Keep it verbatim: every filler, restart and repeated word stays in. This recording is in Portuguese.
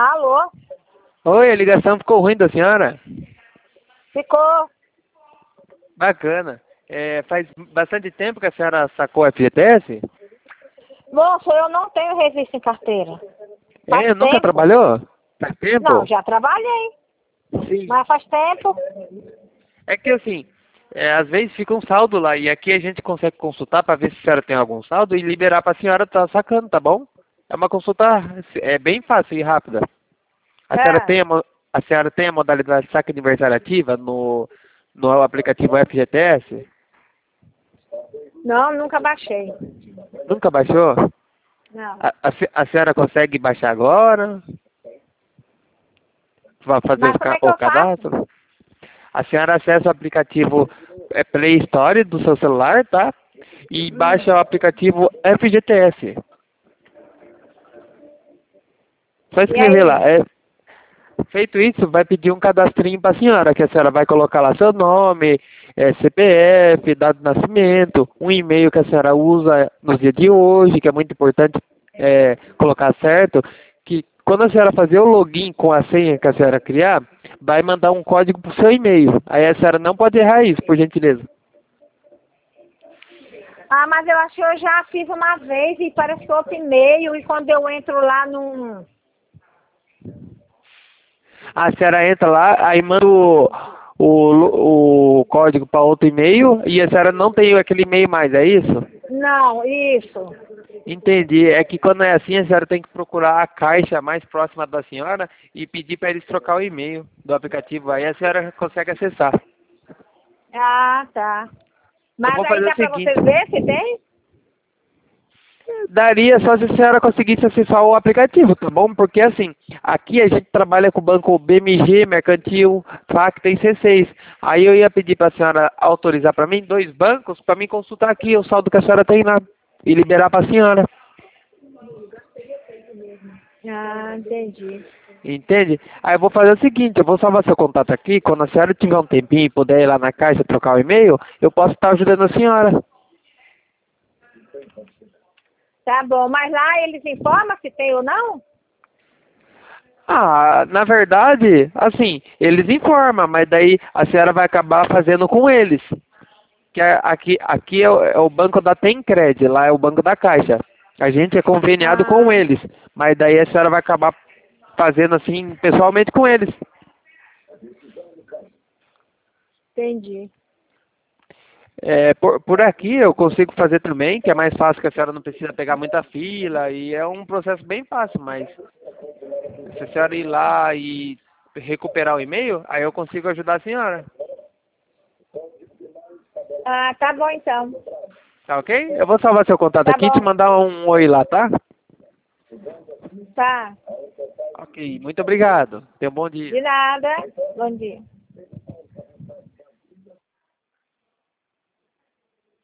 Alô? Oi, a ligação ficou ruim da senhora? Ficou? Bacana. É, faz bastante tempo que a senhora sacou a F G T S? Moço, eu não tenho registro em carteira. Faz É, nunca tempo. trabalhou? Faz tempo? Não, já trabalhei, Sim. mas faz tempo. É que assim, é, às vezes fica um saldo lá e aqui a gente consegue consultar para ver se a senhora tem algum saldo e liberar para a senhora estar sacando, tá bom? É uma consulta é bem fácil e rápida. A senhora É. tem a, mo- a senhora tem a modalidade saque aniversário ativa no, no aplicativo F G T S? Não, nunca baixei. Nunca baixou? Não. A, a, se- a senhora consegue baixar agora? Vai fazer Mas o, como ca- é que o eu faço? cadastro? A senhora acessa o aplicativo é, Play Store do seu celular, tá? E Hum. baixa o aplicativo F G T S. Só E escrever lá. aí? É, feito isso, vai pedir um cadastrinho para a senhora, que a senhora vai colocar lá seu nome, é, C P F, dado de nascimento, um e-mail que a senhora usa nos dias de hoje, que é muito importante é, colocar certo, que quando a senhora fazer o login com a senha que a senhora criar, vai mandar um código para o seu e-mail. Aí a senhora não pode errar isso, por gentileza. Ah, mas eu acho que eu já fiz uma vez e parece que outro e-mail e quando eu entro lá num... A senhora entra lá, aí manda o, o, o código para outro e-mail e a senhora não tem aquele e-mail mais, é isso? Não, isso. Entendi. É que quando é assim, a senhora tem que procurar a caixa mais próxima da senhora e pedir para eles trocar o e-mail do aplicativo. Aí a senhora consegue acessar. Ah, tá. Eu Mas vou aí fazer o dá pra seguinte. vocês ver se tem? Daria só se a senhora conseguisse acessar o aplicativo, tá bom? Porque assim, aqui a gente trabalha com o banco B M G, Mercantil, Facta e C seis. Aí eu ia pedir para a senhora autorizar para mim dois bancos para mim consultar aqui o saldo que a senhora tem lá e liberar para a senhora. Ah, entendi. Entende? Aí eu vou fazer o seguinte, eu vou salvar seu contato aqui, quando a senhora tiver um tempinho e puder ir lá na caixa trocar o e-mail, eu posso estar ajudando a senhora. Tá bom, mas lá eles informam se tem ou não? Ah, na verdade, assim, eles informam, mas daí a senhora vai acabar fazendo com eles. Que é- aqui, aqui é o, é o banco da Tencred, lá é o banco da Caixa. A gente é conveniado com Ah, eles, mas daí a senhora vai acabar fazendo assim pessoalmente com eles. entendi. É, por, por aqui eu consigo fazer também, que é mais fácil, que a senhora não precisa pegar muita fila e é um processo bem fácil, mas se a senhora ir lá e recuperar o e-mail, aí eu consigo ajudar a senhora. Ah, tá bom então. Tá ok? Eu vou salvar seu contato Tá aqui e te bom. mandar um oi lá, tá? Tá. Ok, muito obrigado. Tenha um bom dia. De nada. Bom dia.